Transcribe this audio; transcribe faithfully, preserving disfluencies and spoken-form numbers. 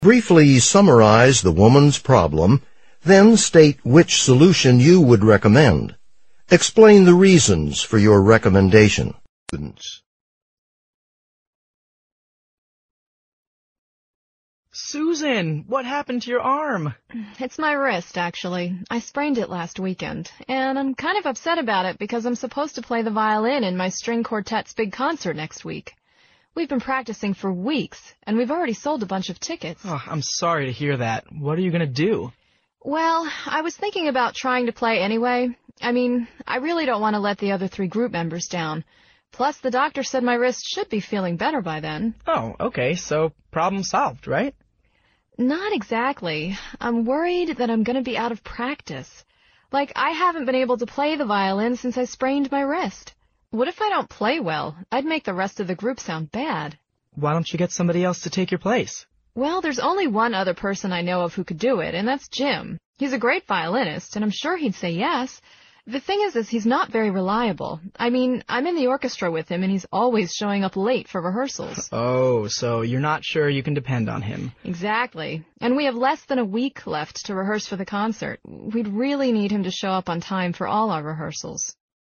Briefly summarize the woman's problem, then state which solution you would recommend. Explain the reasons for your recommendation. Students. Susan, what happened to your arm? It's my wrist, actually. I sprained it last weekend, and I'm kind of upset about it because I'm supposed to play the violin in my string quartet's big concert next week. We've been practicing for weeks, and we've already sold a bunch of tickets. Oh, I'm sorry to hear that. What are you going to do? Well, I was thinking about trying to play anyway. I mean, I really don't want to let the other three group members down. Plus, the doctor said my wrist should be feeling better by then. Oh, okay, so problem solved, right? Not exactly. I'm worried that I'm going to be out of practice. Like, I haven't been able to play the violin since I sprained my wrist. What if I don't play well? I'd make the rest of the group sound bad. Why don't you get somebody else to take your place? Well, there's only one other person I know of who could do it, and that's Jim. He's a great violinist, and I'm sure he'd say yes. The thing is, is he's not very reliable. I mean, I'm in the orchestra with him, and he's always showing up late for rehearsals. Oh, so you're not sure you can depend on him. Exactly. And we have less than a week left to rehearse for the concert. We'd really need him to show up on time for all our rehearsals.